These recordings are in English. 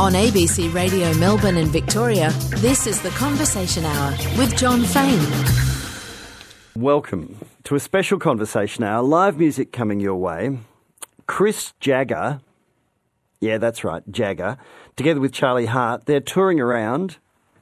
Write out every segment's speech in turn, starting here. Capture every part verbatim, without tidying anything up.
On A B C Radio Melbourne and Victoria, this is The Conversation Hour with John Fain. Welcome to a special Conversation Hour. Live music coming your way. Chris Jagger, yeah, that's right, Jagger, together with Charlie Hart, they're touring around.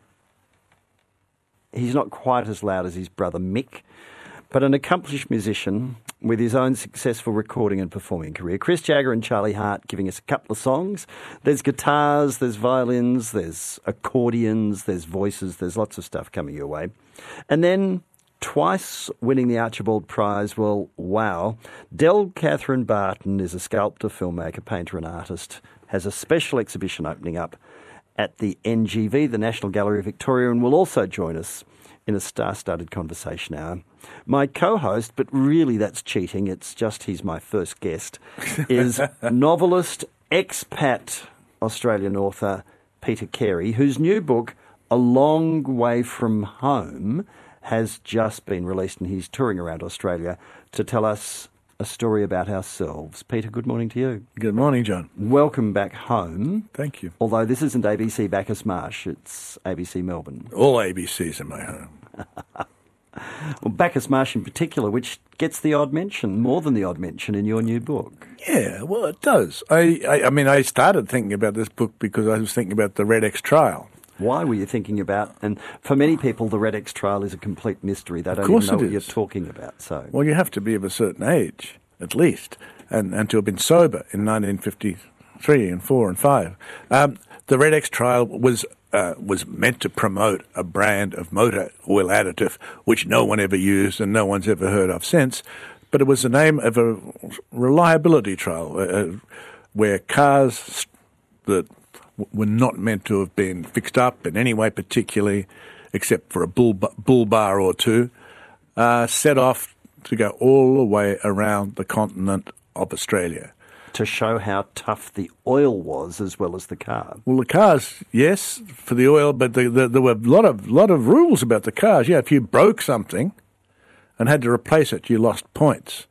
He's not quite as loud as his brother Mick, but an accomplished musician with his own successful recording and performing career. Chris Jagger and Charlie Hart giving us a couple of songs. There's guitars, there's violins, there's accordions, there's voices, there's lots of stuff coming your way. And then twice winning the Archibald Prize, well, wow. Del Catherine Barton is a sculptor, filmmaker, painter and artist, has a special exhibition opening up at the N G V, the National Gallery of Victoria, and will also join us in a star-studded Conversation Hour. My co-host, but really that's cheating, it's just he's my first guest, is novelist, expat Australian author Peter Carey, whose new book, A Long Way From Home, has just been released, and he's touring around Australia to tell us a story about ourselves. Peter, good morning to you. Good morning, John. Welcome back home. Thank you. Although this isn't A B C Bacchus Marsh, it's A B C Melbourne. All A B Cs in my home. Well, Bacchus Marsh in particular, which gets the odd mention, more than the odd mention in your new book. Yeah, well, it does. I, I, I mean, I started thinking about this book because I was thinking about the Red X trial. Why were you thinking about? And for many people, the Red X trial is a complete mystery. They don't Of course even know it what is. you're talking about. So, Well, you have to be of a certain age, at least, and, and to have been sober in nineteen fifty-three and four and five. Um, the Red X trial was uh, was meant to promote a brand of motor oil additive which no one ever used and no one's ever heard of since. But it was the name of a reliability trial uh, where cars that were not meant to have been fixed up in any way particularly, except for a bull, bull bar or two, uh, set off to go all the way around the continent of Australia. to show how tough the oil was as well as the car. Well, the cars, yes, for the oil, but the, the, there were a lot of lot of rules about the cars. Yeah, if you broke something and had to replace it, you lost points.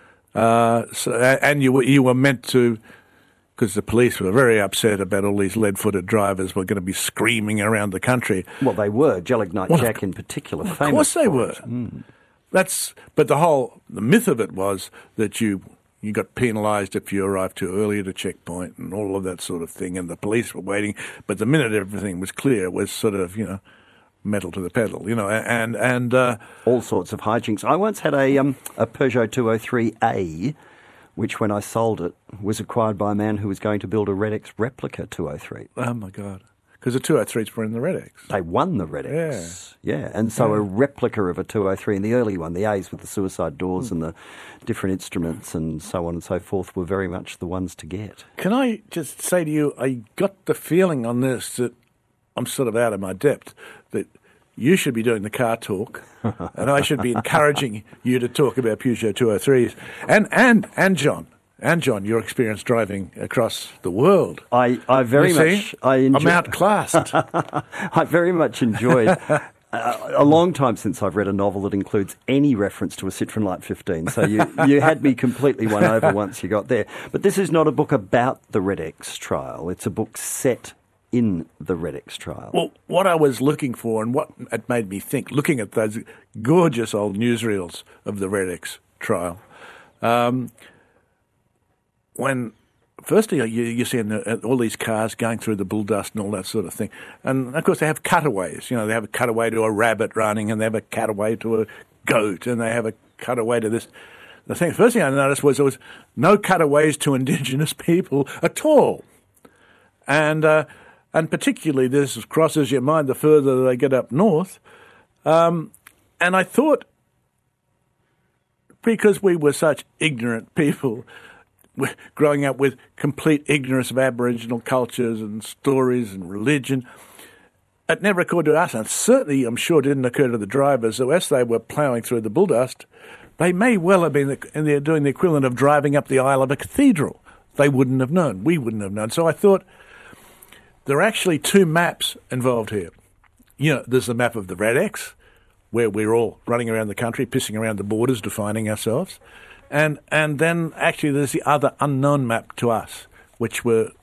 Uh, so, and you were you were meant to, because the police were very upset about all these lead-footed drivers were going to be screaming around the country. Well, they were. Gelignite Well, Jack in particular, Well, famous of course they for were. it. Mm. That's but the whole the myth of it was that you you got penalised if you arrived too early at a checkpoint and all of that sort of thing, and the police were waiting. But the minute everything was clear, it was sort of you know metal to the pedal, you know, and and uh, all sorts of hijinks. I once had a um, a Peugeot two oh three A, which when I sold it was acquired by a man who was going to build a Red X replica two oh three. Oh my God. Because the two oh threes were in the Red X. They won the Red X. Yeah. yeah. And so Yeah. a replica of a two oh three, and the early one, the A's with the suicide doors mm. and the different instruments and so on and so forth, were very much the ones to get. Can I just say to you, I got the feeling on this that I'm sort of out of my depth, that you should be doing the car talk and I should be encouraging you to talk about Peugeot two oh threes. And, and, and John. And, John, your experience driving across the world. I, I very You much... see? I enjoy, I'm outclassed. I very much enjoyed... uh, a long time since I've read a novel that includes any reference to a Citroen Light fifteen, so you, you had me completely won over once you got there. But this is not a book about the Red X trial. It's a book set in the Red X trial. Well, what I was looking for and what it made me think, looking at those gorgeous old newsreels of the Red X trial... Um, When, firstly, you, you see all these cars going through the bull dust and all that sort of thing. And, of course, they have cutaways. You know, they have a cutaway to a rabbit running, and they have a cutaway to a goat, and they have a cutaway to this. The thing, first thing I noticed was there was no cutaways to Indigenous people at all. And uh, and particularly this crosses your mind the further they get up north. Um, and I thought, because we were such ignorant people, growing up with complete ignorance of Aboriginal cultures and stories and religion, it never occurred to us, and certainly I'm sure didn't occur to the drivers, that as they were ploughing through the bull dust, they may well have been doing the equivalent of driving up the aisle of a cathedral. They wouldn't have known. We wouldn't have known. So I thought there are actually two maps involved here. You know, there's the map of the Red X, where we're all running around the country, pissing around the borders, defining ourselves. And and then actually there's the other unknown map to us, which were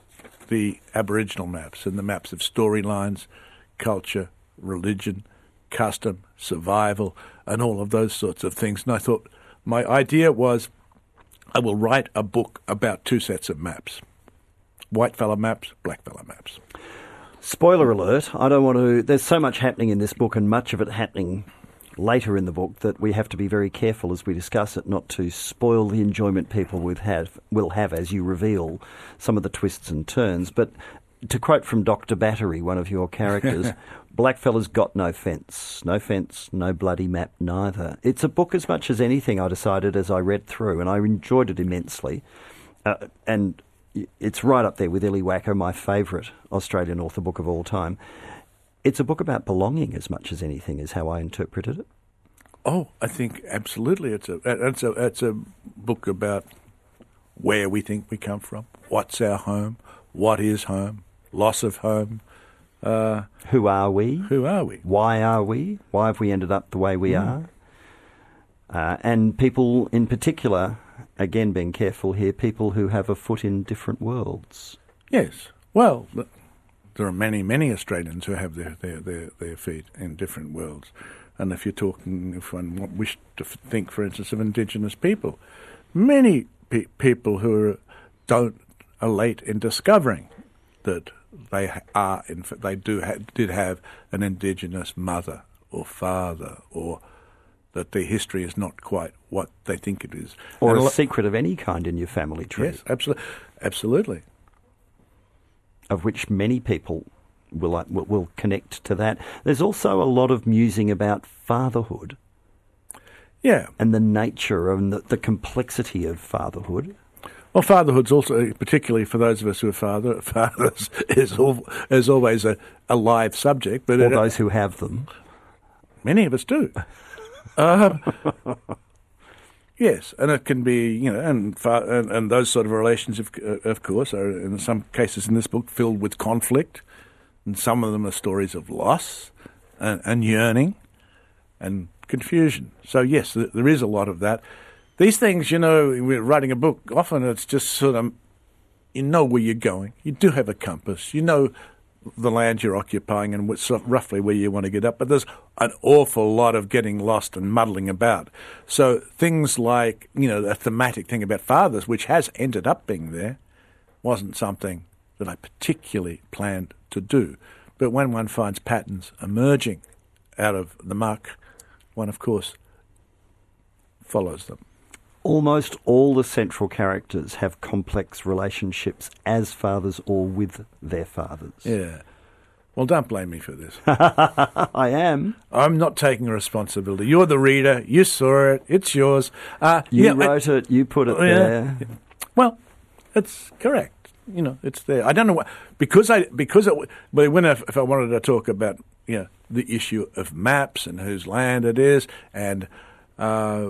the Aboriginal maps and the maps of storylines, culture, religion, custom, survival, and all of those sorts of things. And I thought my idea was I will write a book about two sets of maps, whitefella maps, blackfella maps. Spoiler alert, I don't want to... There's so much happening in this book and much of it happening later in the book that we have to be very careful as we discuss it not to spoil the enjoyment people would have, will have as you reveal some of the twists and turns. But to quote from Doctor Battery, one of your characters, blackfella's got no fence. No fence, no bloody map neither. It's a book as much as anything, I decided as I read through, and I enjoyed it immensely. Uh, and it's right up there with Illy Wacker, my favourite Australian author book of all time. It's a book about belonging as much as anything, is how I interpreted it. Oh, I think absolutely. It's a it's a it's a book about where we think we come from, what's our home, what is home, loss of home. Uh, who are we? Who are we? Why are we? Why have we ended up the way we mm. are? Uh, and people in particular, again being careful here, people who have a foot in different worlds. Yes. Well, there are many, many Australians who have their, their, their, their feet in different worlds. And if you're talking, if one wished to think, for instance, of Indigenous people, many pe- people who are, don't are late in discovering that they are, in fact, they do ha- did have an Indigenous mother or father, or that their history is not quite what they think it is, or and a, a lo- secret of any kind in your family tree. Yes, absolutely, absolutely. Of which many people will, will will connect to that. There's also a lot of musing about fatherhood. Yeah. And the nature and the, the complexity of fatherhood. Well, fatherhood's also, particularly for those of us who are father, fathers, is, al- is always a, a live subject. But or it, those who have them. Many of us do. um, Yes, and it can be, you know, and and, and those sort of relations, of, of course, are in some cases in this book filled with conflict, and some of them are stories of loss and, and yearning and confusion. So yes, there is a lot of that. These things, you know, we're writing a book, often it's just sort of, you know where you're going. You do have a compass. You know the land you're occupying and what's roughly where you want to get up, but there's an awful lot of getting lost and muddling about. So things like, you know, a thematic thing about fathers, which has ended up being there, wasn't something that I particularly planned to do. But when one finds patterns emerging out of the muck, one, of course, follows them. Almost all the central characters have complex relationships as fathers or with their fathers. Yeah. Well, don't blame me for this. I am. I'm not taking responsibility. You're the reader. You saw it. It's yours. Uh, you yeah, wrote I, it. You put it yeah, there. Well, it's correct. You know, it's there. I don't know what, because I because it, but when I, if I wanted to talk about, you know, the issue of maps and whose land it is and uh,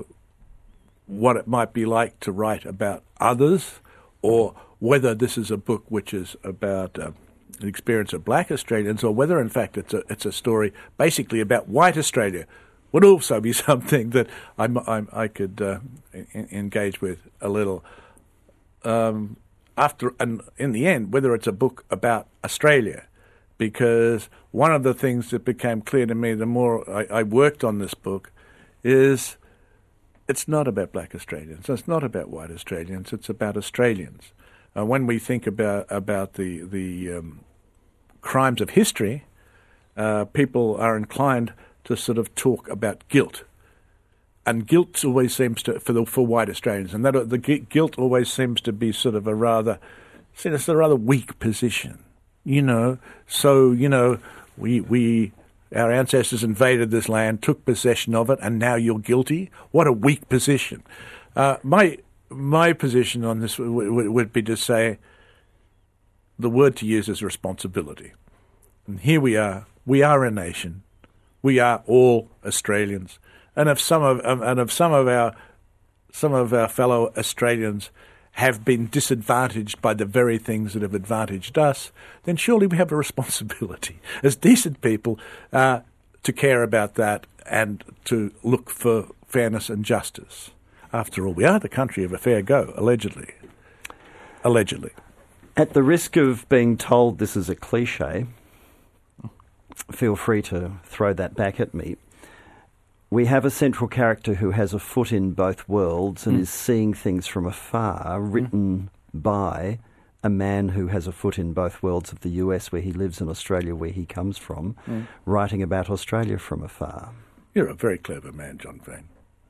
what it might be like to write about others, or whether this is a book which is about uh, the experience of black Australians, or whether in fact it's a it's a story basically about white Australia, would also be something that I'm, I'm, I could uh, in, engage with a little. Um, after and in the end, whether it's a book about Australia, because one of the things that became clear to me the more I, I worked on this book is it's not about black Australians, it's not about white Australians, it's about Australians. Uh, when we think about about the the um, crimes of history, uh, people are inclined to sort of talk about guilt, and guilt always seems to for the, for white Australians, and that the guilt always seems to be sort of a rather, see, it's a rather weak position, you know. So you know, we we. Our ancestors invaded this land, took possession of it, and now you're guilty? What a weak position. Uh, my my position on this w- w- would be to say the word to use is responsibility. And here we are. We are a nation. We are all Australians. And if some of and if some of our some of our fellow Australians have been disadvantaged by the very things that have advantaged us, then surely we have a responsibility as decent people uh, to care about that and to look for fairness and justice. After all, we are the country of a fair go, allegedly. Allegedly. At the risk of being told this is a cliche, feel free to throw that back at me. We have a central character who has a foot in both worlds and mm. is seeing things from afar, written mm. by a man who has a foot in both worlds of the U S where he lives and Australia where he comes from, mm. writing about Australia from afar. You're a very clever man, John Vane.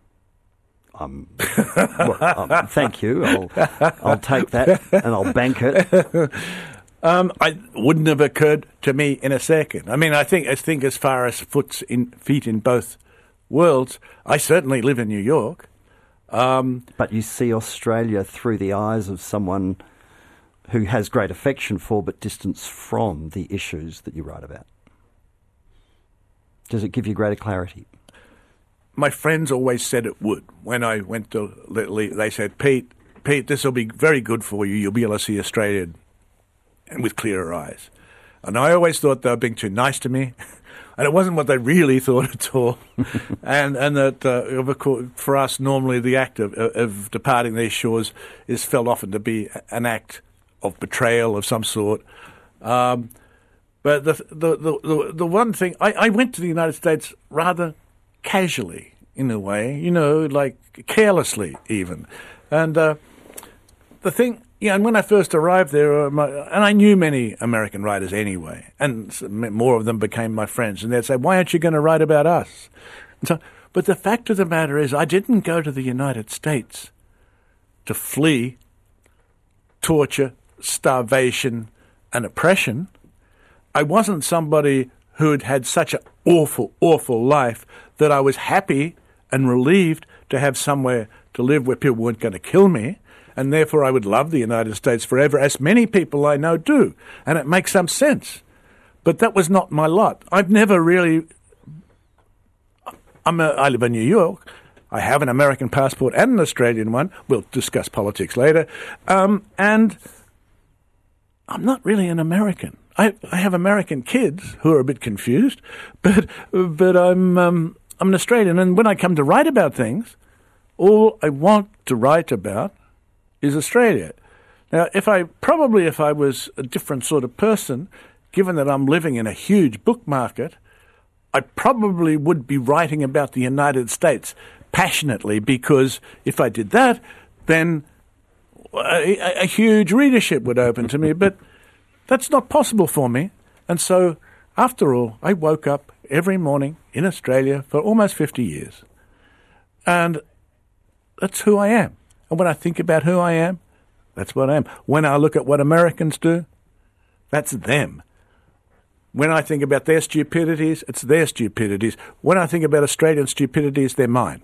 Um, well, um, thank you. I'll, I'll take that and I'll bank it. Um, I wouldn't have occurred to me in a second. I mean, I think I think as far as foot in feet in both worlds, I certainly live in New York. Um, but you see Australia through the eyes of someone who has great affection for but distance from the issues that you write about. Does it give you greater clarity? My friends always said it would. When I went to leave, they said, Pete, Pete, this will be very good for you. You'll be able to see Australia and with clearer eyes. And I always thought they were being too nice to me. And it wasn't what they really thought at all. and and that, uh, of course, for us, normally the act of, of departing these shores is felt often to be an act of betrayal of some sort. Um, but the, the the the the one thing, I, I went to the United States rather casually, in a way, you know, like carelessly even. And uh, the thing... Yeah, and when I first arrived there, uh, my, and I knew many American writers anyway, and more of them became my friends, and they'd say, why aren't you going to write about us? And so, but the fact of the matter is, I didn't go to the United States to flee torture, starvation, and oppression. I wasn't somebody who had had such an awful, awful life that I was happy and relieved to have somewhere to live where people weren't going to kill me. And therefore I would love the United States forever, as many people I know do. And it makes some sense. But that was not my lot. I've never really... I'm a, I live in New York. I have an American passport and an Australian one. We'll discuss politics later. Um, and I'm not really an American. I, I have American kids who are a bit confused, but but I'm um, I'm an Australian. And when I come to write about things, all I want to write about is Australia. Now, if I probably if I was a different sort of person, given that I'm living in a huge book market, I probably would be writing about the United States passionately, because if I did that, then a, a huge readership would open to me. But that's not possible for me. And so, after all, I woke up every morning in Australia for almost fifty years. And that's who I am. And when I think about who I am, that's what I am. When I look at what Americans do, that's them. When I think about their stupidities, it's their stupidities. When I think about Australian stupidities, they're mine.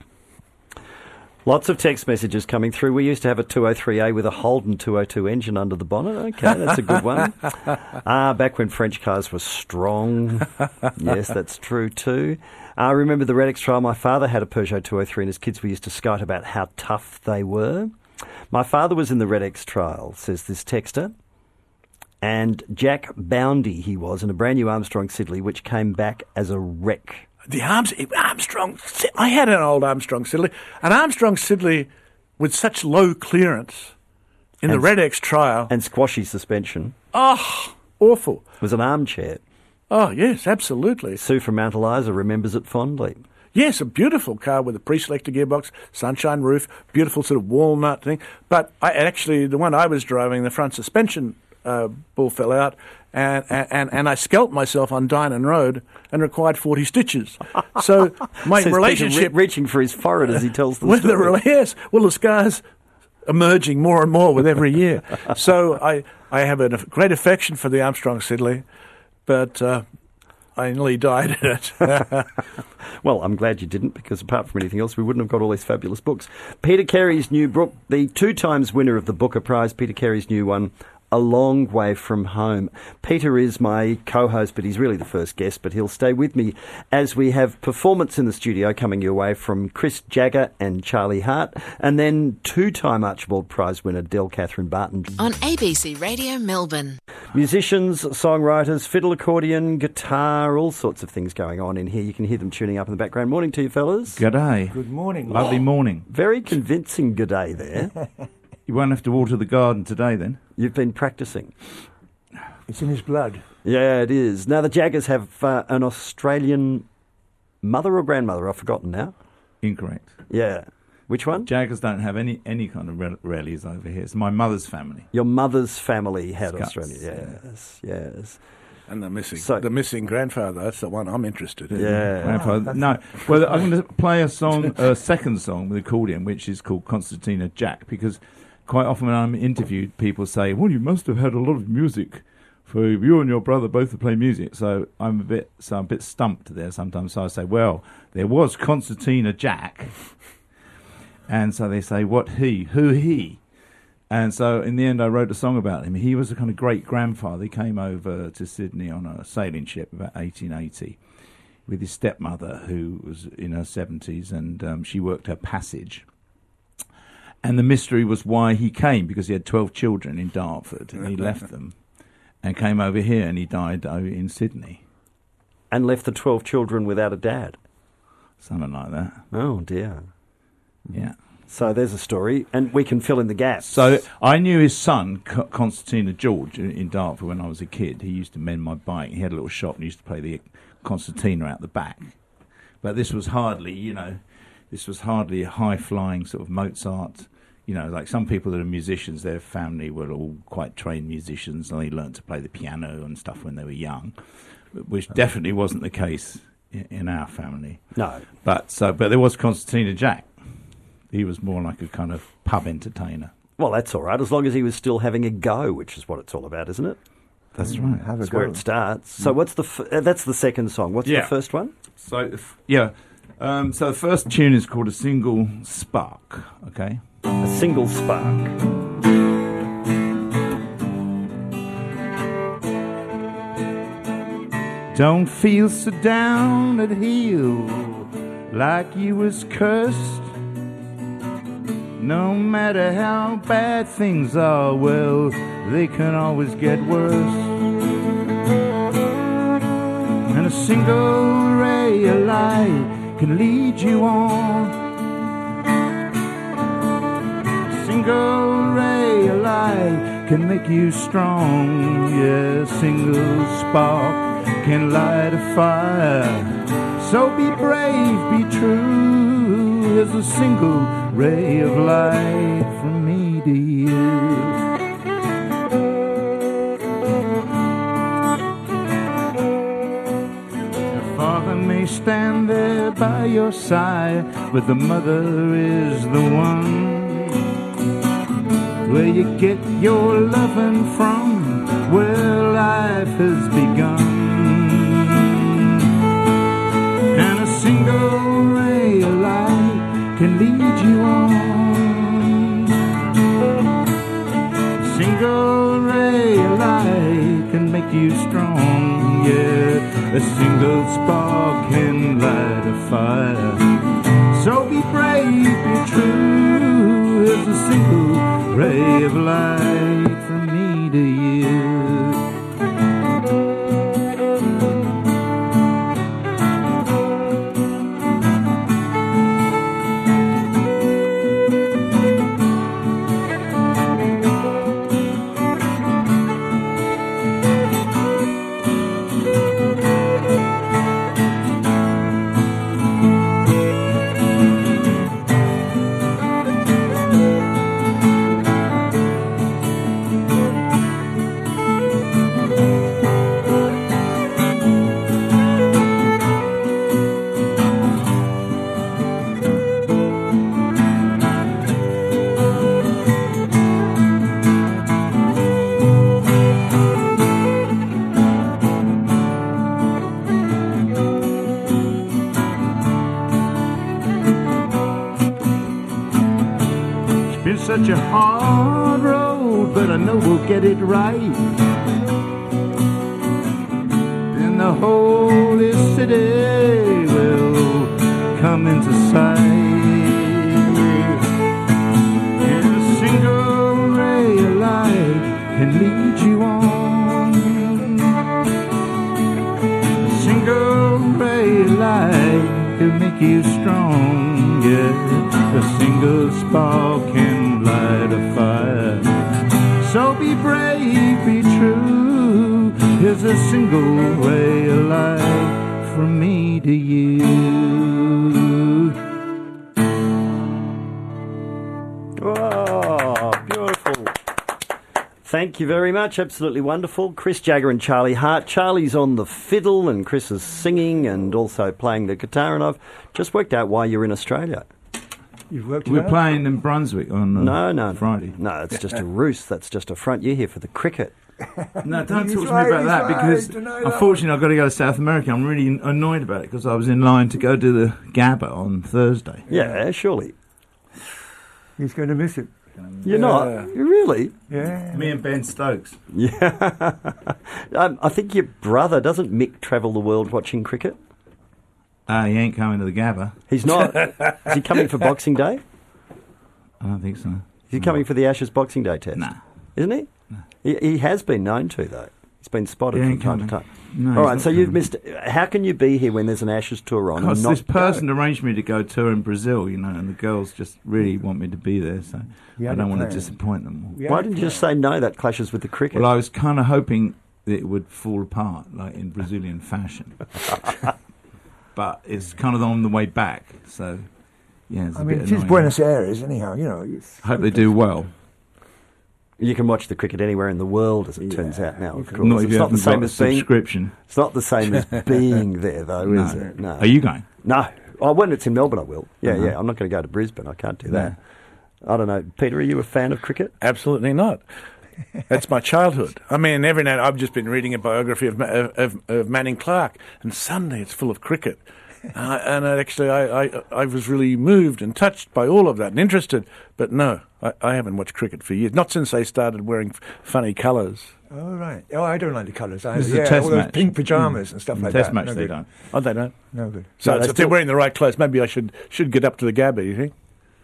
Lots of text messages coming through. We used to have a two oh three A with a Holden two oh two engine under the bonnet. Okay, that's a good one. Ah, back when French cars were strong. Yes, that's true too. I uh, remember the Red X trial. My father had a Peugeot two oh three and his kids we used to skite about how tough they were. My father was in the Red X trial, says this texter. And Jack Boundy he was in a brand new Armstrong Siddeley, which came back as a wreck. The Arms, Armstrong, I had an old Armstrong Siddeley. An Armstrong Siddeley with such low clearance in and, the Red X trial. And squashy suspension. Oh, awful. It was an armchair. Oh, yes, absolutely. Sue from Mount Eliza remembers it fondly. Yes, a beautiful car with a pre-selector gearbox, sunshine roof, beautiful sort of walnut thing. But I actually, the one I was driving, the front suspension uh, ball fell out, and, and, and I scalped myself on Dynon Road and required forty stitches. So my so relationship... Re- reaching for his forehead as he tells the well, story. The, yes, well, the scars emerging more and more with every year. So I, I have a great affection for the Armstrong Siddeley, but... Uh, I nearly died in it. Well, I'm glad you didn't, because apart from anything else, we wouldn't have got all these fabulous books. Peter Carey's new book, the two times winner of the Booker Prize, Peter Carey's new one, A Long Way From Home. Peter is my co-host, but he's really the first guest, but he'll stay with me as we have performance in the studio coming your way from Chris Jagger and Charlie Hart, and then two-time Archibald Prize winner Del Catherine Barton. On A B C Radio Melbourne. Musicians, songwriters, fiddle, accordion, guitar, all sorts of things going on in here. You can hear them tuning up in the background. Morning to you, fellas. G'day. Good morning. Lovely morning. Very convincing g'day there. You won't have to water the garden today, then. You've been practicing. It's in his blood. Yeah, it is. Now, the Jaggers have uh, an Australian mother or grandmother? I've forgotten now. Incorrect. Yeah. Which one? Jaggers don't have any, any kind of rel- rallies over here. It's my mother's family. Your mother's family had Scots, Australia. Yes, yeah. yes. And the missing, So- the missing grandfather. That's the one I'm interested in. Yeah. Grandfather, no. Well, I'm going to play a song, a second song with accordion, which is called Concertina Jack, because quite often when I'm interviewed, people say, well, you must have had a lot of music for you and your brother both to play music. So I'm a bit, so I'm a bit stumped there sometimes. So I say, well, there was Concertina Jack. And so they say, what he? Who he? And so in the end, I wrote a song about him. He was a kind of great-grandfather. He came over to Sydney on a sailing ship about eighteen eighty with his stepmother, who was in her seventies, and um, she worked her passage. And the mystery was why he came, because he had twelve children in Dartford, and he left them and came over here, and he died over in Sydney. And left the twelve children without a dad. Something like that. Oh, dear. Yeah. So there's a story, and we can fill in the gaps. So I knew his son, Co- Concertina George, in, in Dartford when I was a kid. He used to mend my bike. He had a little shop and he used to play the concertina out the back. But this was hardly, you know, this was hardly a high-flying sort of Mozart. You know, like some people that are musicians, their family were all quite trained musicians and they learned to play the piano and stuff when they were young, which definitely wasn't the case in, in our family. No. But so, but there was Concertina Jack. He was more like a kind of pub entertainer. Well, that's all right, as long as he was still having a go, which is what it's all about, isn't it? That's right. Have a That's go. where it starts. So what's the f- uh, that's the second song. What's Yeah. the first one? So, if, yeah. Um, so the first tune is called A Single Spark, okay? A Single Spark. Don't feel so down at heel like you was cursed. No matter how bad things are, well, they can always get worse. And a single ray of light can lead you on. A single ray of light can make you strong. Yeah, a single spark can light a fire. So be brave, be true. There's a single ray of light from me to you. The father may stand there by your side, but the mother is the one where you get your loving from, where life has begun. And a single ray of light can lead you on. A single ray of light can make you strong, yeah. A single spark can light a fire. So be brave, be true. There's a single ray of light from me to you. Such a hard road, but I know we'll get it right. Then the holy city will come into sight. And a single ray of light can lead you on. A single ray of light can make you strong, yeah. A single spark can light a fire. So be brave, be true. Here's a single ray of light from me to you. Oh, beautiful. Thank you very much. Absolutely wonderful. Chris Jagger and Charlie Hart. Charlie's on the fiddle and Chris is singing and also playing the guitar. And I've just worked out why you're in Australia. You've worked it We're out? playing in Brunswick on uh, No, no. Friday. No, it's just a ruse. That's just a front. You're here for the cricket. No, don't He's talk to right, me about he's that right, because deny that unfortunately I've got to go to South America. I'm really annoyed about it because I was in line to go to the Gabba on Thursday. Yeah, surely. He's going to miss it. You're Yeah. not? You really? Yeah. Me and Ben Stokes. Yeah. um, I think your brother, doesn't Mick travel the world watching cricket? Uh, he ain't coming to the Gabba. He's not. Is he coming for Boxing Day? I don't think so. Is he coming for the Ashes Boxing Day test? Nah. Isn't he? He, he has been known to, though. He's been spotted He from ain't time to coming. time. No, All he's right, not so you've coming. missed. How can you be here when there's an Ashes tour on? and Because not this person go? arranged me to go tour in Brazil, you know, and the girls just really want me to be there, so You I had don't it want to planned. disappoint them. We Why had didn't it you just say no? That clashes with the cricket. Well, I was kind of hoping that it would fall apart, like in Brazilian fashion. But it's kind of on the way back, so yeah, it's a I mean, bit it is annoying. Buenos Aires, anyhow. You know. It's Hope they do well. You can watch the cricket anywhere in the world, as it Yeah. turns out now. Of course, Not if it's you not the haven't same got a as being. subscription. It's not the same as being there, though, No. is it? No. Are you going? No. Oh, when it's in Melbourne, I will. Yeah, Uh-huh. yeah. I'm not going to go to Brisbane. I can't do that. I don't know. Peter, are you a fan of cricket? Absolutely not. That's my childhood. I mean, every night I've just been reading a biography of, Ma- of, of Manning Clark, and Sunday it's full of cricket. Uh, and I actually, I, I, I was really moved and touched by all of that and interested. But no, I, I haven't watched cricket for years. Not since they started wearing f- funny colours. Oh, right. Oh, I don't like the colours. I, This is a yeah, test all those match. pink pyjamas and stuff like Test that. match no they good. don't. Oh, they don't. No good. So No, it's- they if they're still- wearing the right clothes, maybe I should should get up to the Gabba, you think?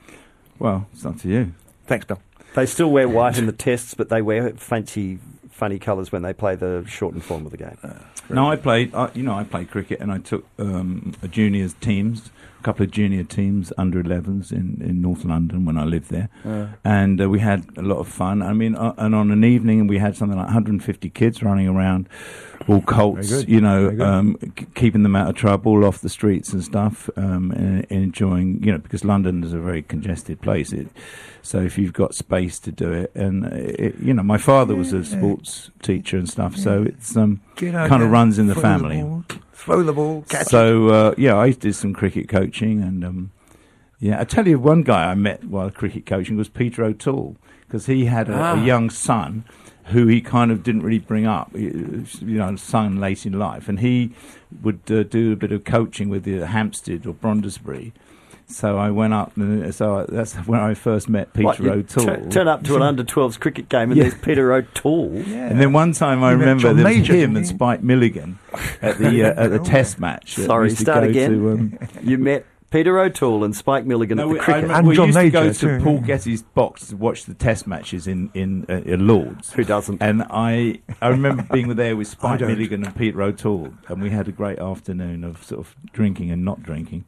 Well, it's up to you. Thanks, Bill. They still wear white in the tests, but they wear fancy, funny colours when they play the shortened form of the game. No, I played. I, you know, I played cricket, and I took um, a juniors teams, a couple of junior teams, under elevens in, in North London when I lived there, Uh, and uh, we had a lot of fun. I mean, uh, and on an evening, we had something like one hundred fifty kids running around, all colts, Very good. you know, Very good. um, k- keeping them out of trouble, off the streets and stuff, um, and, and enjoying, you know, because London is a very congested place. It, so if you've got space to do it, and it, you know, my father was a sports teacher and stuff, so it's um, Get out kind of there, runs in the throw family. ball, throw the ball, catch it. So uh, yeah, I did some cricket coaching, and um, yeah, I tell you, one guy I met while cricket coaching was Peter O'Toole, because he had a, Ah. a young son who he kind of didn't really bring up, you know, son late in life, and he would uh, do a bit of coaching with the Hampstead or Brondesbury. So I went up, and so that's when I first met Peter What, you O'Toole. tu- turn up to an under twelves cricket game and Yeah. there's Peter O'Toole. Yeah. And then one time I You met remember John there was Major, him didn't and you? Spike Milligan at the uh, at the Oh. Test match. that Sorry, we used to start go again. to, um, You met Peter O'Toole and Spike Milligan No, at the we, I cricket. remember And we John used to go Major to too, Paul yeah. Getty's box to watch the Test matches in in uh, uh, Lords. Who doesn't? And I I remember being there with I Spike don't. Milligan and Peter O'Toole, and we had a great afternoon of sort of drinking and not drinking,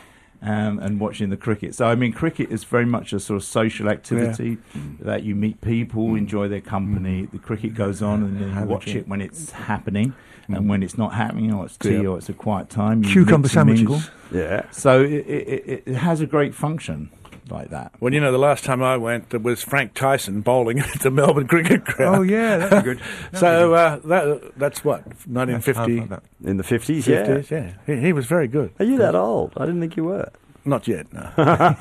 um, and watching the cricket. So I mean, cricket is very much a sort of social activity that you meet people, enjoy their company. The cricket goes on, and then you Have a watch drink. it when it's happening, and when it's not happening, or it's tea, Yeah. or it's a quiet time. You Cucumber mix and mingle. sandwiches. Yeah. So it, it, it has a great function like that. well, you know, the last time I went, there was Frank Tyson bowling at the Melbourne Cricket Ground. Oh, yeah, that'd be good. That'd So be uh, that that's what nineteen good. fifty. Half of that. In the fifties, yeah. fifties, yeah. He, he was very good. Are you that old? I didn't think you were. Not yet, no.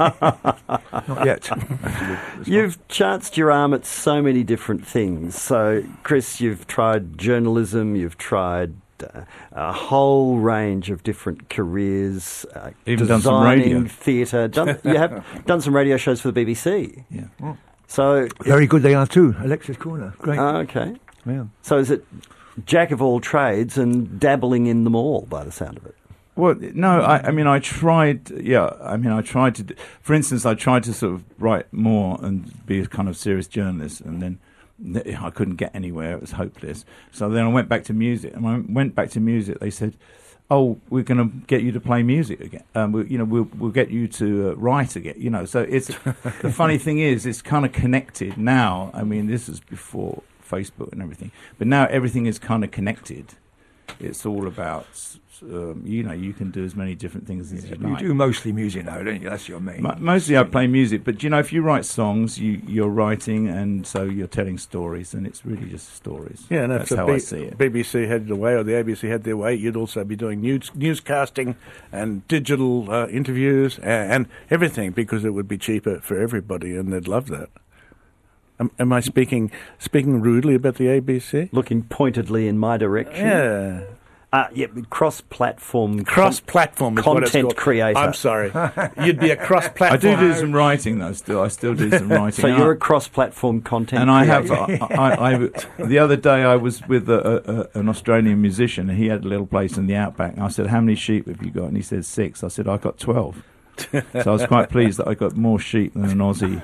Not yet. You've chanced your arm at so many different things. So, Chris, you've tried journalism, you've tried uh, a whole range of different careers. Uh, Even done some designing, radio. theatre. Done, you have done some radio shows for the B B C. Yeah. So, Very good they are too. Alexis Corner. Great. uh, okay. yeah. So, is it jack of all trades and dabbling in them all, by the sound of it? Well, no, I, I mean, I tried, yeah, I mean, I tried to, d- for instance, I tried to sort of write more and be a kind of serious journalist, and then th- I couldn't get anywhere, it was hopeless. So then I went back to music, and when I went back to music, they said, oh, we're going to get you to play music again. Um, we, you know, we'll we'll get you to uh, write again. You know, so it's the funny thing is, it's kind of connected now. I mean, this is before Facebook and everything, but now everything is kind of connected. It's all about, um, you know, you can do as many different things as Yeah, you you like. do mostly music now, don't you? That's your main. Mo- Mostly I play music, but you know, if you write songs, you, you're writing, and so you're telling stories, and it's really just stories. Yeah, and if that's the how B- I see it. B B C had their way or the A B C had their way, you'd also be doing news newscasting and digital uh, interviews and, and everything, because it would be cheaper for everybody, and they'd love that. Am, am I speaking speaking rudely about the A B C? Looking pointedly in my direction. Yeah. Uh, yeah, cross-platform. Cross-platform is what it's content called. creator. I'm sorry. You'd be a I cross-platform. do do some writing though. Still, I still do some writing. So And you're I- a cross-platform content and I creator. have. I, I, I, the other day, I was with a, a, an Australian musician, and he had a little place in the outback. And I said, "How many sheep have you got?" And he said, six. I said, "I got twelve." So I was quite pleased that I got more sheep than an Aussie.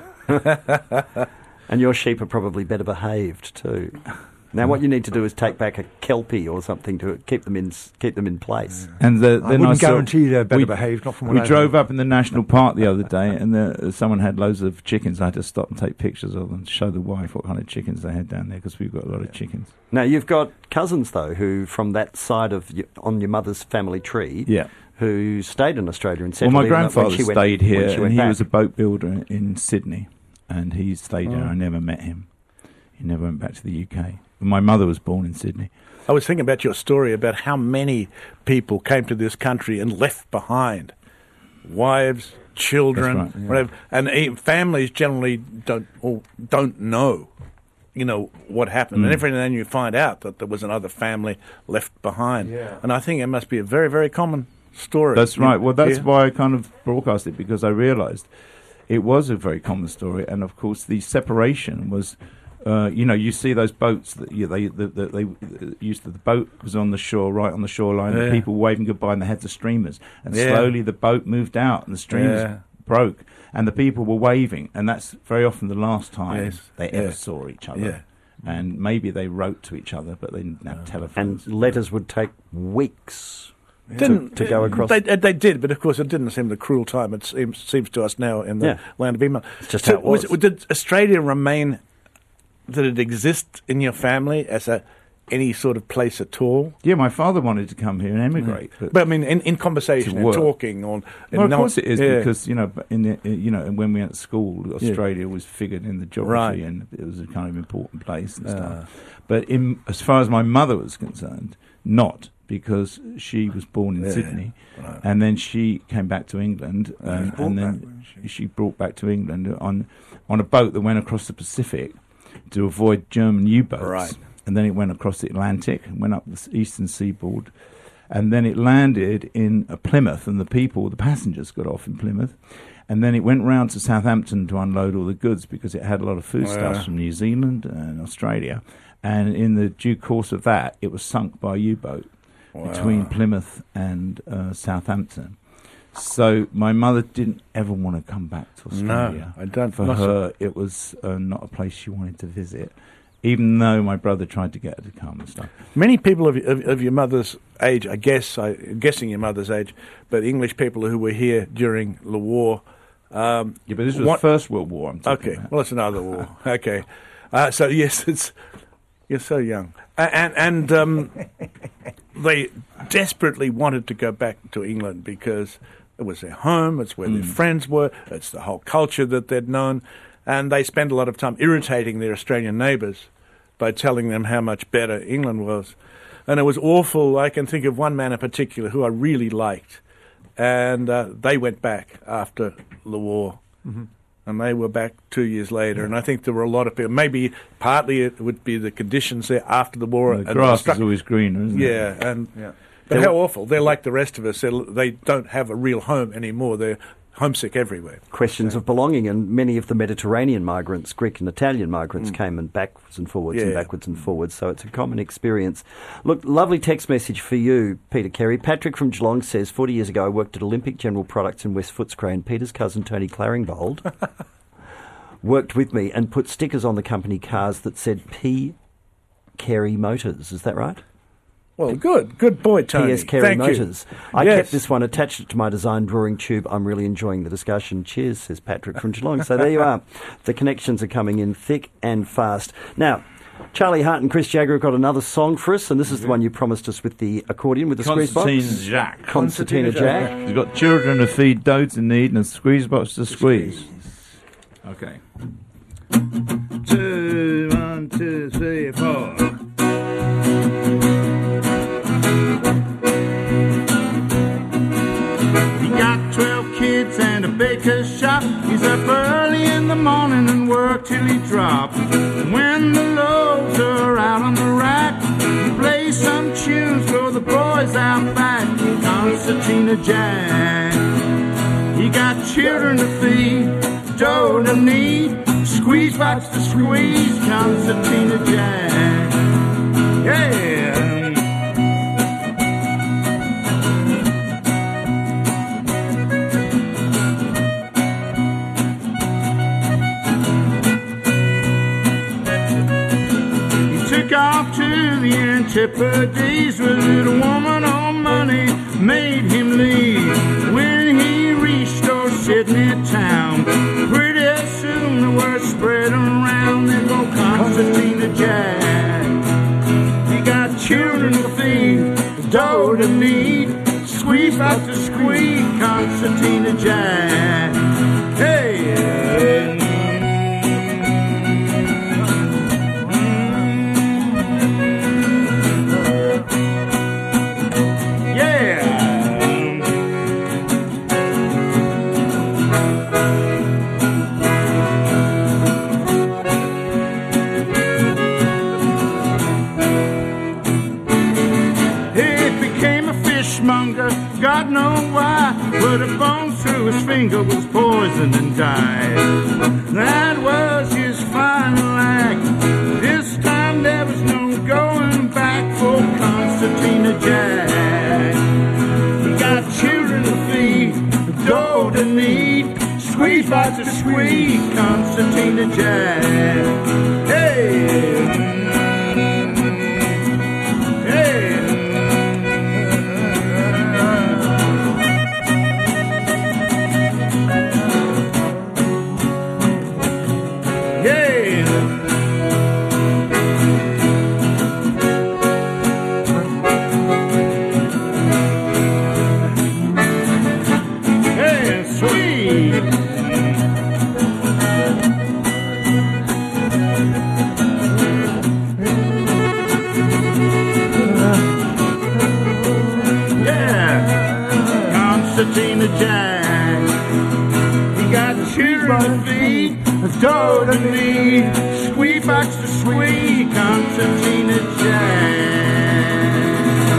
And your sheep are probably better behaved too. Now, what you need to do is take back a kelpie or something to keep them in keep them in place. And the, I then wouldn't saw- guarantee they're better we- behaved. Not from what We I drove heard. up in the national park the other day, and the, someone had loads of chickens. I had to stop and take pictures of them to show the wife what kind of chickens they had down there, because we've got a lot of chickens. Now, you've got cousins though who, from that side of y on your mother's family tree, Yeah. who stayed in Australia and Well, settled my in when grandfather she went- stayed when here, she and went he back. was a boat builder in, in Sydney, and he stayed there. Oh. I never met him. He never went back to the U K. My mother was born in Sydney. I was thinking about your story about how many people came to this country and left behind wives, children, That's right, yeah. whatever, and eh, families generally don't or don't know, you know, what happened. Mm. And every now and then you find out that there was another family left behind. Yeah. And I think it must be a very, very common story. That's You- right. Well, that's yeah. why I kind of broadcast it, because I realised it was a very common story, and of course the separation was. Uh, you know, you see those boats that you, they, the, the, they uh, used to. The boat was on the shore, right on the shoreline. Yeah. And people waving goodbye, and they had the streamers. And Yeah. slowly, the boat moved out, and the streamers Yeah. broke, and the people were waving. And that's very often the last time Yes. they Yeah. ever saw each other. Yeah. And maybe they wrote to each other, but they didn't have And telephones. letters would take weeks Didn't, to, to go across. They, they did, but of course it didn't seem the cruel time it seems, seems to us now in the Yeah. land of email. It's just So how it was. Did Australia remain, did it exist in your family as a any sort of place at all? Yeah, my father wanted to come here and emigrate, but But I mean, in, in conversation To and work. talking on. well, of no- course it is, yeah. because you know, in the, uh, you know, and when we went to school, Australia was figured in the geography, Right. and it was a kind of important place and Uh. stuff. But in, as far as my mother was concerned, not, because she was born in Yeah. Sydney, Right. and then she came back to England, She um, was brought and back, then wasn't she? she brought back to England on on a boat that went across the Pacific to avoid German U-boats. Right. And then it went across the Atlantic, went up the s- eastern seaboard, and then it landed in uh, Plymouth, and the people, the passengers, got off in Plymouth. And then it went round to Southampton to unload all the goods, because it had a lot of foodstuffs Yeah. from New Zealand and Australia. And in the due course of that, it was sunk by a U-boat Wow. between Plymouth and uh, Southampton. So my mother didn't ever want to come back to Australia. No, I don't. For not so- her, it was uh, not a place she wanted to visit, even though my brother tried to get her to come and stuff. Many people of, of, of your mother's age, I guess, I, guessing your mother's age, but English people who were here during the war. Um, Yeah, but this was What- the First World War I'm talking okay, about. well, it's another war. Okay, uh, so yes, it's you're so young, A- and and um, they desperately wanted to go back to England because it was their home, it's where their Mm. friends were, it's the whole culture that they'd known, and they spent a lot of time irritating their Australian neighbours by telling them how much better England was. And it was awful. I can think of one man in particular who I really liked, and uh, they went back after the war. Mm-hmm. And they were back two years later, and I think there were a lot of people. Maybe partly it would be the conditions there after the war. The and grass struck- is always greener, isn't it? yeah, and Yeah. but how awful! They're like the rest of us. They're, they don't have a real home anymore. They're homesick everywhere. Questions of belonging, and many of the Mediterranean migrants, Greek and Italian migrants, came and backwards and forwards and Yeah. backwards and forwards, so it's a common experience. Look, lovely text message for you, Peter Carey. Patrick from Geelong says, forty years ago I worked at Olympic General Products in West Footscray, and Peter's cousin Tony Claringbold worked with me and put stickers on the company cars that said P. Carey Motors. Is that right? Well, good. Good boy, Tony. P S Kerry Thank Motors. you. I Yes. kept this one, attached it to my design drawing tube. I'm really enjoying the discussion. Cheers, says Patrick from Geelong. So there you are. The connections are coming in thick and fast. Now, Charlie Hart and Chris Jagger have got another song for us, and this is the one you promised us with the accordion, with the squeeze box. Concertina Jack. Concertina Jack. He's got children to feed, dogs in need, and a squeeze box to squeeze. Okay. Two, one, two, three, four. He got twelve kids and a baker's shop. He's up early in the morning and work till he drops. When the loaves are out on the rack, he plays some tunes for the boys out back. Concertina Jack. He got children to feed, dough to knead, squeeze box to squeeze. Concertina Jack. Yeah. Off to the Antipodes with a little woman on money made him leave. When he reached old Sydney town, pretty soon the word spread around. There go Concertina Jack. He got children to feed, dough to knead, squeeze box to squeeze. Concertina Jack. Hey. God knows why, but a bone through his finger was poisoned and died. That was his final act. This time there was no going back for Concertina Jack. He got children to feed, dough to knead, squeeze box to squeeze. Concertina Jack. Hey. Concertina Jack. He got children to feed, a dough to knead, squeeze box to squeeze. Concertina Jack.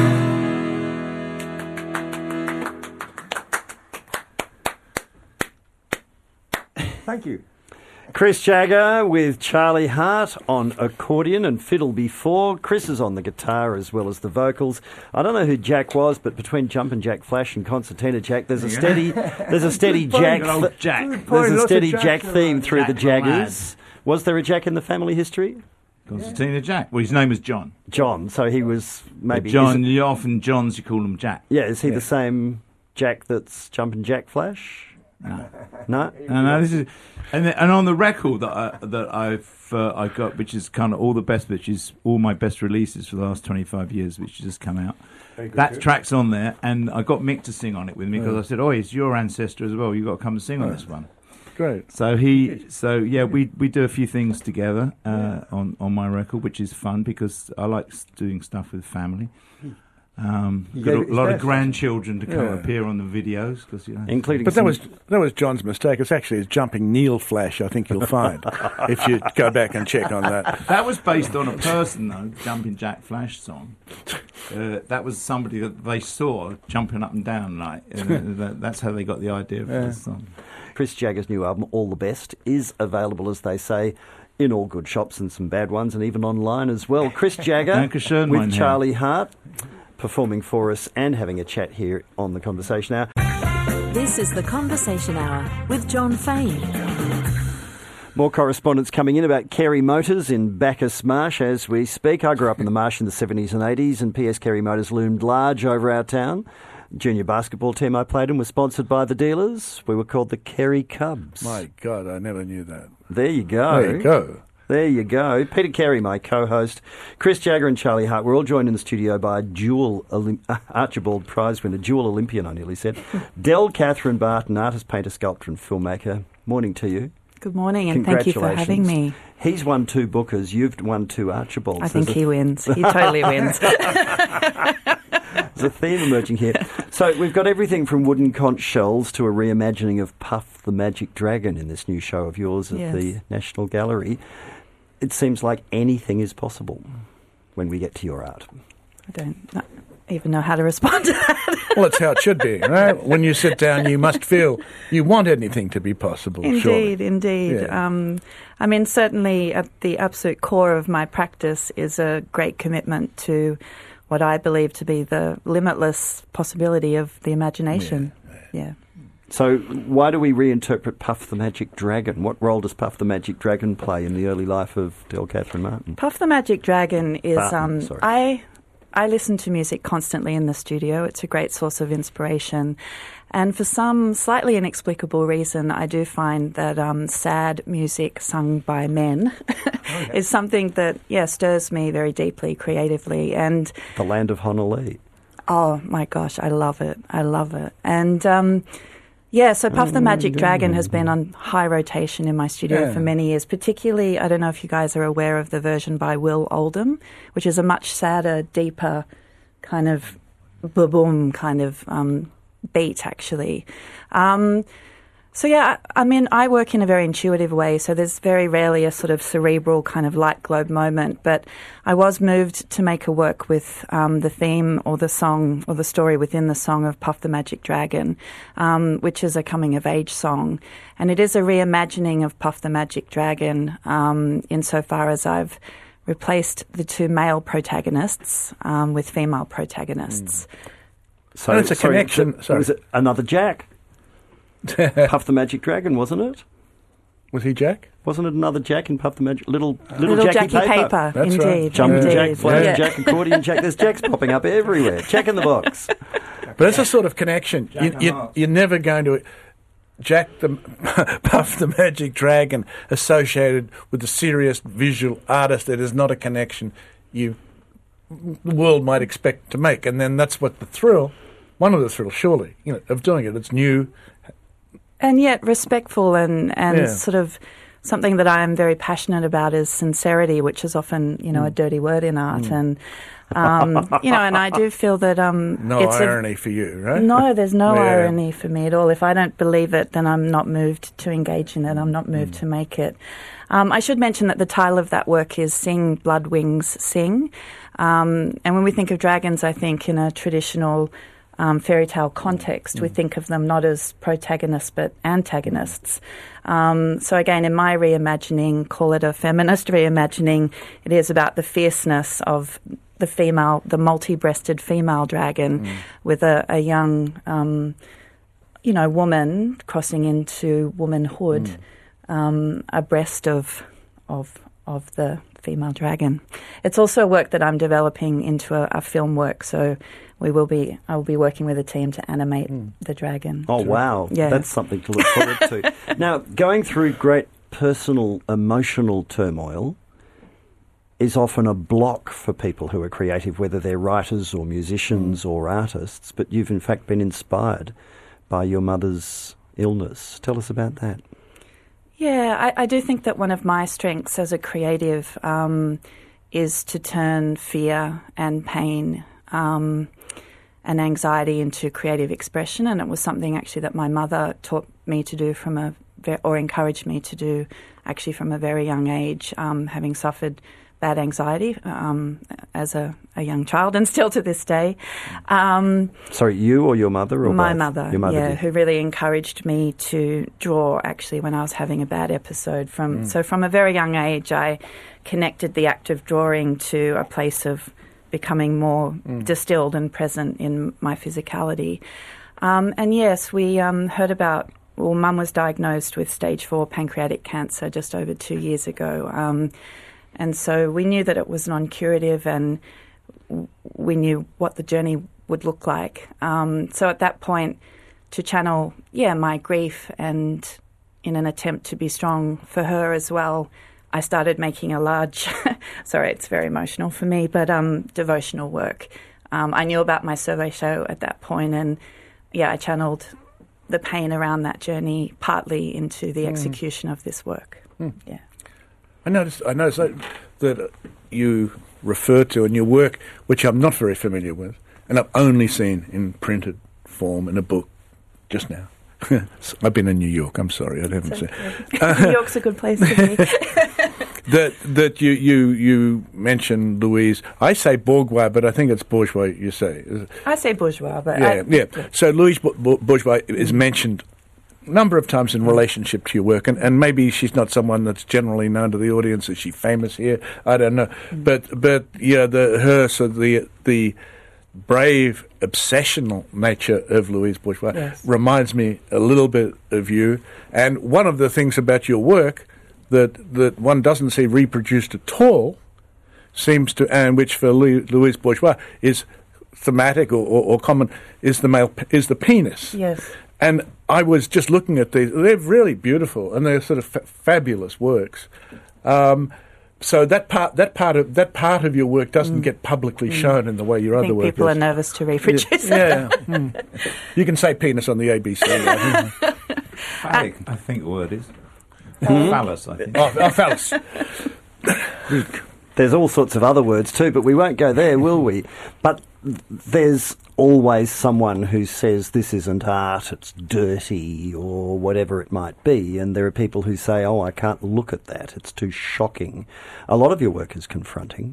Thank you. Chris Jagger with Charlie Hart on accordion and fiddle before. Chris is on the guitar as well as the vocals. I don't know who Jack was, but between Jumpin' Jack Flash and Concertina Jack, there's a steady, there's a steady Jack, th- Jack. there's a steady Jack Jack theme through Jack the the Jaggers. Was there a Jack in the family history? Concertina Jack. Well, his name was John. John. So he was maybe But John, is it- you often Johns, you call him Jack. yeah, is he the same Jack that's Jumpin' Jack Flash? No. No. No, no, this is, and then, and on the record that I, that I've uh, I got, which is kind of all the best, which is all my best releases for the last twenty-five years, which just come out. That track's on there, and I got Mick to sing on it with me because I said, "Oh, he's your ancestor as well. You got to come and sing on this one." Great. So he, so yeah, we we do a few things together uh, on on my record, which is fun because I like s- doing stuff with family. Um, He got gave a it his lot of best. grandchildren to come Yeah. appear on the videos because you know. Including But that some- was that was John's mistake. It's actually his Jumping Neil Flash, I think you'll find, if you go back and check on that. That was based on a person, though, Jumping Jack Flash song. Uh, that was somebody that they saw jumping up and down, like. And that, that's how they got the idea for the song. Chris Jagger's new album, All the Best, is available, as they say, in all good shops and some bad ones, and even online as well. Chris Jagger Dankeschön, mein with Herr. Charlie Hart performing for us and having a chat here on The Conversation Hour. This is The Conversation Hour with John Fane. More correspondence coming in about Kerry Motors in Bacchus Marsh as we speak. I grew up in the marsh in the seventies and eighties, and P S Kerry Motors loomed large over our town. Junior basketball team I played in was sponsored by the dealers. We were called the Kerry Cubs. My God, I never knew that. There you go. There you go. There you go. Peter Carey, my co-host, Chris Jagger and Charlie Hart. We're all joined in the studio by dual Olymp- Archibald Prize winner, dual Olympian, I nearly said, Del Catherine Barton, artist, painter, sculptor and filmmaker. Morning to you. Good morning, and thank you for having me. He's won two Bookers. You've won two Archibalds. I think he wins. He totally wins. There's a theme emerging here. So we've got everything from wooden conch shells to a reimagining of Puff the Magic Dragon in this new show of yours at Yes. the National Gallery. It seems like anything is possible when we get to your art. I don't not even know how to respond to that. Well, that's how it should be, right? When you sit down, you must feel you want anything to be possible, Indeed, surely. indeed. Yeah. Um, I mean, certainly at the absolute core of my practice is a great commitment to what I believe to be the limitless possibility of the imagination. Yeah. yeah. So why do we reinterpret Puff the Magic Dragon? What role does Puff the Magic Dragon play in the early life of Del Catherine Martin? Puff the Magic Dragon is... Barton, um, sorry. I I listen to music constantly in the studio. It's a great source of inspiration. And for some slightly inexplicable reason, I do find that um, sad music sung by men okay. is something that, yeah, stirs me very deeply creatively. And The Land of Honolulu. oh, my gosh, I love it. I love it. And... Um, Yeah, so Puff the Magic Dragon has been on high rotation in my studio Yeah. for many years, particularly, I don't know if you guys are aware of the version by Will Oldham, which is a much sadder, deeper kind of boom kind of um, beat, actually. Um, so, yeah, I, I mean, I work in a very intuitive way, so there's very rarely a sort of cerebral kind of light globe moment, but I was moved to make a work with um, the theme or the song or the story within the song of Puff the Magic Dragon, um, which is a coming-of-age song. And it is a reimagining of Puff the Magic Dragon um, insofar as I've replaced the two male protagonists um, with female protagonists. So And it's a sorry, connection- so- sorry. Was it another Jack? Puff the Magic Dragon, wasn't it? Was he Jack? Wasn't it another Jack in Puff the Magic? Little, little, Little Jackie, Jackie Paper. Paper, That's indeed. right. Jumping indeed. Jack, floating Yeah. Jack, accordion Jack. There's Jacks popping up everywhere. Jack in the Box. But it's a sort of connection. You, Jack you, Hart. you're never going to... Jack the Puff the Magic Dragon associated with a serious visual artist that is not a connection you the world might expect to make. And then that's what the thrill, one of the thrills surely, you know, of doing it. It's new. And yet respectful and, and Yeah. sort of something that I am very passionate about is sincerity, which is often, you know, a dirty word in art. And, um, you know, and I do feel that... Um, No it's a- irony for you, right? No, there's no Yeah. irony for me at all. If I don't believe it, then I'm not moved to engage in it. I'm not moved to make it. Um, I should mention that the title of that work is Sing, Blood Wings, Sing. Um, and when we think of dragons, I think in a traditional um, fairy tale context, we think of them not as protagonists but antagonists. Um, so again, in my reimagining, call it a feminist reimagining, it is about the fierceness of the female, the multi-breasted female dragon with a, a young, um, you know, woman crossing into womanhood, um, abreast of, of, of the female dragon. It's also a work that I'm developing into a, a film work, so we will be, I will be working with a team to animate the dragon. Oh, wow. Yeah. That's something to look forward to. Now, going through great personal, emotional turmoil is often a block for people who are creative, whether they're writers or musicians or artists, but you've in fact been inspired by your mother's illness. Tell us about that. Yeah, I, I do think that one of my strengths as a creative um, is to turn fear and pain um, and anxiety into creative expression, and it was something actually that my mother taught me to do from a ve- or encouraged me to do actually from a very young age, um, having suffered bad anxiety um, as a, a young child and still to this day. Um, Sorry, you or your mother? Or my both? mother, Your mother yeah, did. who really encouraged me to draw actually when I was having a bad episode. From So from a very young age, I connected the act of drawing to a place of becoming more distilled and present in my physicality. Um, and yes, we um, heard about well, Mum was diagnosed with stage four pancreatic cancer just over two years ago. Um, and so we knew that it was non-curative, and w- we knew what the journey would look like. Um, so at that point, to channel, yeah, my grief, and in an attempt to be strong for her as well, I started making a large, sorry, it's very emotional for me, but um, devotional work. Um, I knew about my survey show at that point, and yeah, I channeled the pain around that journey partly into the mm. execution of this work. Mm. Yeah, I noticed. I noticed that, that you refer to in your work, which I'm not very familiar with, and I've only seen in printed form in a book just now. I've been in New York. I'm sorry, I haven't seen. Okay. New York's a good place to be. that that you, you you mentioned Louise. I say bourgeois, but I think it's bourgeois. You say. I say bourgeois, but yeah, I, yeah. yeah. So Louise Bo- Bo- bourgeois is mentioned a number of times in relationship to your work, and, and maybe she's not someone that's generally known to the audience. Is she famous here? I don't know, mm. but but yeah, the her so the the. brave, obsessional nature of Louise Bourgeois yes. reminds me a little bit of you. And one of the things about your work that that one doesn't see reproduced at all seems to, and which for Louise Bourgeois is thematic or, or, or common, is the male is the penis. Yes. And I was just looking at these; they're really beautiful, and they're sort of fa- fabulous works. Um, So that part, that part of that part of your work doesn't mm. get publicly mm. shown in the way your I other think work people is. are nervous to reproduce. Yeah, yeah. mm. You can say penis on the A B C. Phallic, I think the word is mm. phallus. I think. Oh, oh phallus. There's all sorts of other words too, but we won't go there, will we? But there's always someone who says this isn't art, it's dirty, or whatever it might be, and there are people who say, oh, I can't look at that, it's too shocking. A lot of your work is confronting.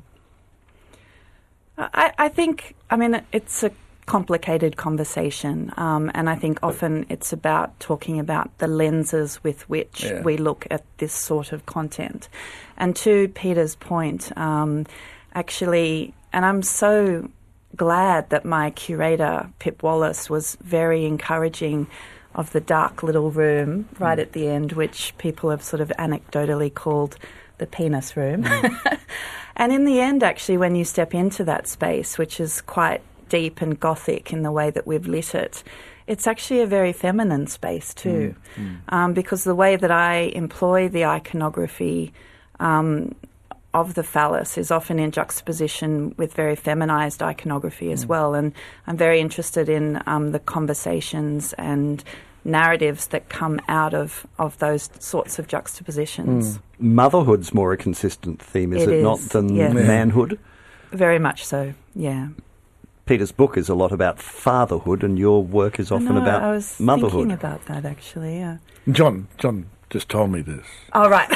I, I think, I mean, it's a complicated conversation, um, and I think often it's about talking about the lenses with which yeah. we look at this sort of content. And to Peter's point, um, actually, and I'm so glad that my curator, Pip Wallace, was very encouraging of the dark little room right mm. at the end, which people have sort of anecdotally called the penis room. Mm. And in the end, actually, when you step into that space, which is quite deep and gothic in the way that we've lit it, it's actually a very feminine space too, mm. Mm. Um, because the way that I employ the iconography um, of the phallus is often in juxtaposition with very feminized iconography as mm. well. And I'm very interested in um, the conversations and narratives that come out of, of those sorts of juxtapositions. Mm. Motherhood's more a consistent theme, is it, it is, not, than yes. manhood? Very much so, yeah. Peter's book is a lot about fatherhood, and your work is often no, about I was motherhood. Thinking about that, actually, yeah. John, John just told me this. Oh, right.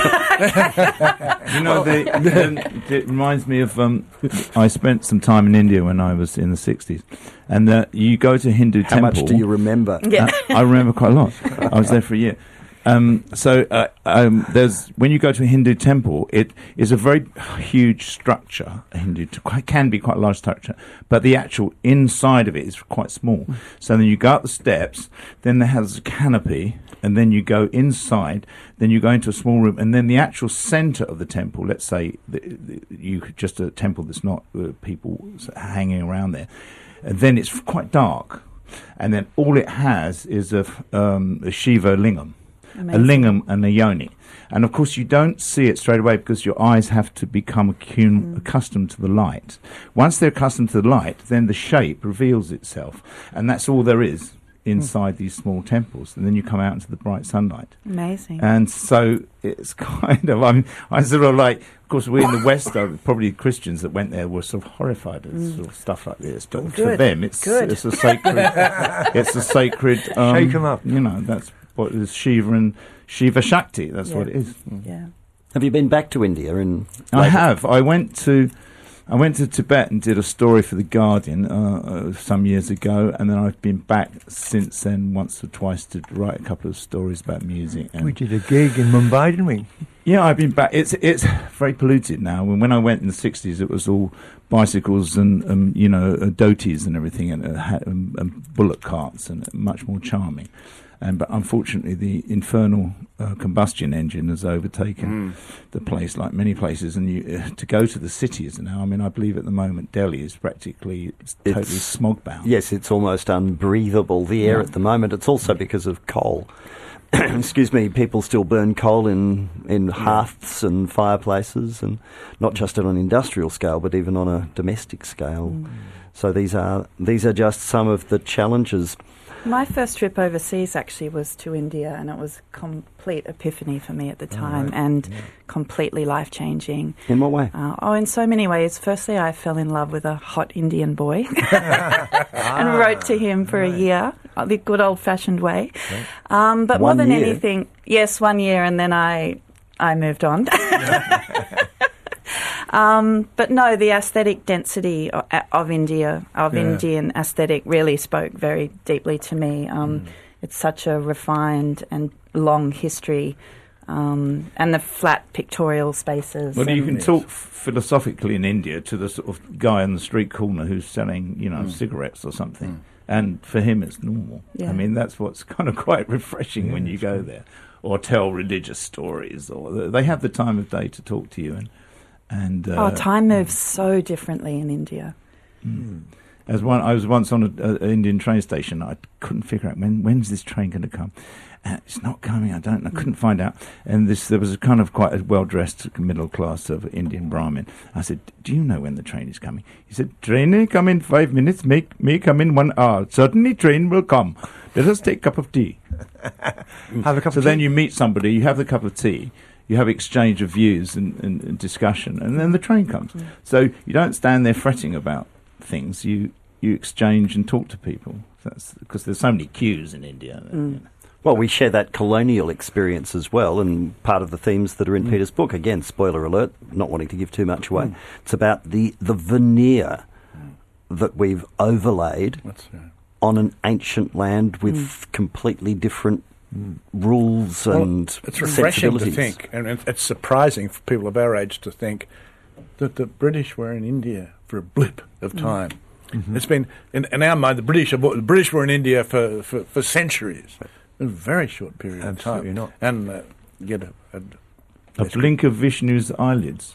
You know, the, the, it reminds me of, um, I spent some time in India when I was in the sixties, and uh, you go to Hindu How temple. How much do you remember? Yeah. Uh, I remember quite a lot. I was there for a year. Um, so uh, um, there's when you go to a Hindu temple, it is a very huge structure. A Hindu t- can be quite a large structure, but the actual inside of it is quite small. Mm. So then you go up the steps, then there has a canopy, and then you go inside. Then you go into a small room, and then the actual centre of the temple. Let's say the, the, you just a temple that's not uh, people hanging around there, and then it's quite dark, and then all it has is a, um, a Shiva lingam. Amazing. A lingam and a yoni. And of course you don't see it straight away because your eyes have to become accum- mm. accustomed to the light. Once they're accustomed to the light, then the shape reveals itself. And that's all there is inside mm. these small temples. And then you come out into the bright sunlight. Amazing. And so it's kind of, I mean, I sort of like, of course we in the West, are probably Christians that went there were sort of horrified at mm. sort of stuff like this. But Good. for them, it's Good. it's a sacred, it's a sacred, um, shake them up. You know, that's what is Shiva and Shiva Shakti. That's yeah. what it is. Mm. Yeah. Have you been back to India? In I have. I went to, I went to Tibet and did a story for the Guardian uh, uh, some years ago, and then I've been back since then once or twice to write a couple of stories about music. And we did a gig in Mumbai, didn't we? Yeah, I've been back. It's it's very polluted now. When when I went in the sixties, it was all bicycles and um, you know uh, doties and everything, and, uh, ha- and, and bullock carts, and much more charming. And but unfortunately, the infernal uh, combustion engine has overtaken mm. the place, like many places. And you, uh, to go to the cities now, I mean, I believe at the moment Delhi is practically totally it's, smog bound. Yes, it's almost unbreathable, the air yeah. at the moment. It's also because of coal. Excuse me, people still burn coal in, in yeah. hearths and fireplaces, and not just on an industrial scale, but even on a domestic scale. Mm. So these are these are just some of the challenges. My first trip overseas actually was to India, and it was a complete epiphany for me at the time, oh, right. and yeah. completely life-changing. In what way? Uh, oh, in so many ways. Firstly, I fell in love with a hot Indian boy and wrote to him for right. a year, the good old-fashioned way. Okay. Um, but one more than year. anything, yes, one year, and then I, I moved on. Um, but no, the aesthetic density of, of India, of yeah. Indian aesthetic, really spoke very deeply to me. Um, mm. It's such a refined and long history, um, and the flat pictorial spaces. Well, you can yes. talk philosophically in India to the sort of guy on the street corner who's selling, you know, mm. cigarettes or something, mm. and for him it's normal. Yeah. I mean, that's what's kind of quite refreshing yeah, when you go there, or tell religious stories, or they have the time of day to talk to you. And And, uh, oh, time moves so differently in India. Mm. As one, I was once on an Indian train station. I couldn't figure out when when's this train going to come. Uh, it's not coming. I don't. I couldn't find out. And this there was a kind of quite a well dressed middle class of Indian Brahmin. I said, "Do you know when the train is coming?" He said, "Train will come in five minutes. Make may come in one hour. Certainly, train will come. Let us take a cup of tea." Have a cup so of tea. then you meet somebody. You have the cup of tea. You have exchange of views and, and, and discussion, and then the train comes. Mm. So you don't stand there fretting about things. You you exchange and talk to people. That's because there's so many queues in India. Mm. You know. Well, we share that colonial experience as well, and part of the themes that are in mm. Peter's book. Again, spoiler alert, not wanting to give too much away. Mm. It's about the, the veneer mm. that we've overlaid That's right. on an ancient land with mm. completely different Mm. rules well, and it's refreshing to sensibilities. think, and it's surprising for people of our age to think that the British were in India for a blip of time. Mm. Mm-hmm. It's been, in, in our mind, the British, have, the British were in India for, for, for centuries, a very short period Absolutely of time. Not. And uh, get a, a, a blink of Vishnu's eyelids.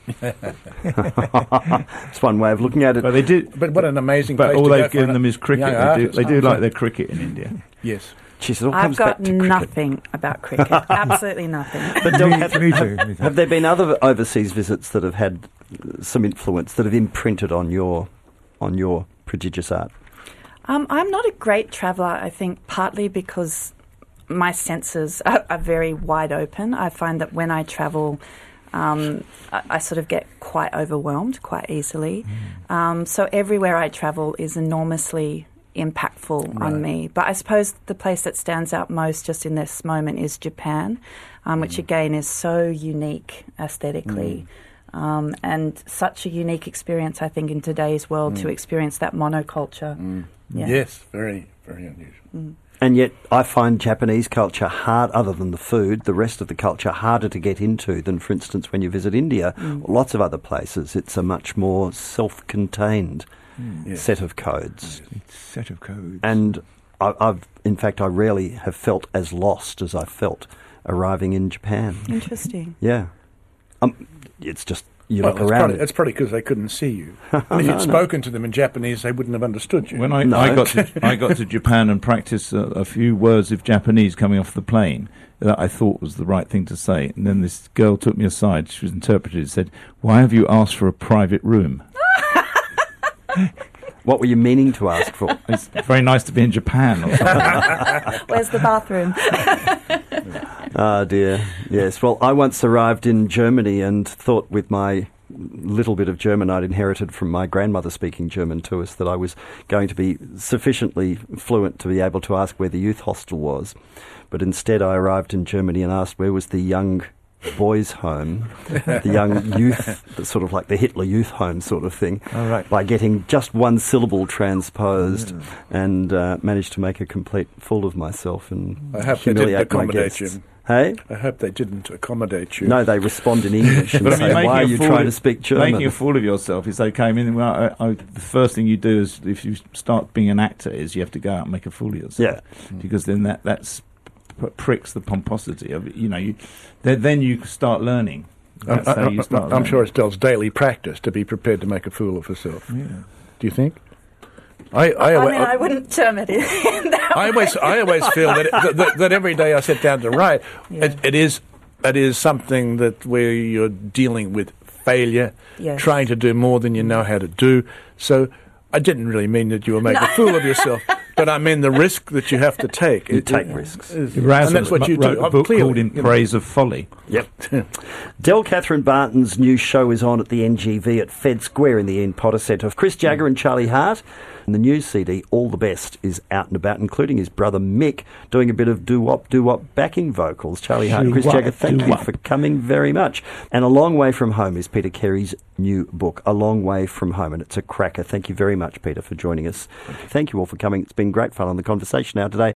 It's one way of looking at it. But they did. But what an amazing But place all to they've go given them is cricket. They do, they do like their cricket in India. Yes. Jeez, it all I've comes got back to nothing about cricket. Absolutely nothing. But do, me, have, me too. have, Me too. have there been other overseas visits that have had some influence that have imprinted on your on your prodigious art? Um, I'm not a great traveller, I think, partly because my senses are, are very wide open. I find that when I travel, um, I, I sort of get quite overwhelmed quite easily. Mm. Um, so everywhere I travel is enormously impactful right. on me. But I suppose the place that stands out most just in this moment is Japan, um, mm. which again is so unique aesthetically. Mm. Um, and such a unique experience, I think, in today's world mm. to experience that monoculture. Mm. Yeah. Yes, very, very unusual. Mm. And yet I find Japanese culture hard, other than the food, the rest of the culture harder to get into than, for instance, when you visit India Mm. or lots of other places. It's a much more self-contained Mm. Yes. set of codes. Set of codes. And I, I've, in fact, I rarely have felt as lost as I felt arriving in Japan. Interesting. Yeah. Um, it's just, you well, look it's around. Probably, it's probably because they couldn't see you. If no, you'd no. spoken to them in Japanese, they wouldn't have understood you. When I, No. I got to I got to Japan and practiced a, a few words of Japanese coming off the plane that I thought was the right thing to say, and then this girl took me aside. She was interpreted and said, "Why have you asked for a private room?" What were you meaning to ask for? It's very nice to be in Japan. Or something. Where's the bathroom? Ah, dear. Yes. Well, I once arrived in Germany and thought with my little bit of German I'd inherited from my grandmother speaking German to us that I was going to be sufficiently fluent to be able to ask where the youth hostel was. But instead I arrived in Germany and asked where was the young boys' home, the young youth, the sort of like the Hitler Youth Home sort of thing, All right. by getting just one syllable transposed Mm. and uh, managed to make a complete fool of myself and I hope they didn't humiliate my accommodate guests. you. Hey? I hope they didn't accommodate you. No, they respond in English and But I say, mean, making why are a you fool trying of- to speak German? Making a fool of yourself is they came in. Well, I, I, the first thing you do is, if you start being an actor, is you have to go out and make a fool of yourself. Yeah. Because then that that's p- pricks the pomposity of it. You know, you then, then you start learning. That's I, how you I, start I'm learning. sure it's Del's daily practice to be prepared to make a fool of herself. Yeah. Do you think? I, I, I mean, I wouldn't term it in that I always, I always feel that, it, that that every day I sit down to write, Yeah. it, it is it is something that where you're dealing with failure, Yes. trying to do more than you know how to do. So I didn't really mean that you were making a fool of yourself, but I mean the risk that you have to take. You It- take it- risks. is- Erasmus and that's what you wrote do. a Oh, book clearly, called In you know. Praise of Folly. Yep. Del Catherine Barton's new show is on at the N G V at Fed Square in the Ian Potter Centre. Chris Jagger and Charlie Hart. And the new C D, All the Best, is out and about, including his brother Mick doing a bit of doo-wop, doo-wop backing vocals. Charlie Hart and Chris Doo-wop, Jagger, thank you doo-wop. for coming very much. And A Long Way From Home is Peter Carey's new book, A Long Way From Home, and it's a cracker. Thank you very much, Peter, for joining us. Thank you all for coming. It's been great fun on The Conversation Hour today.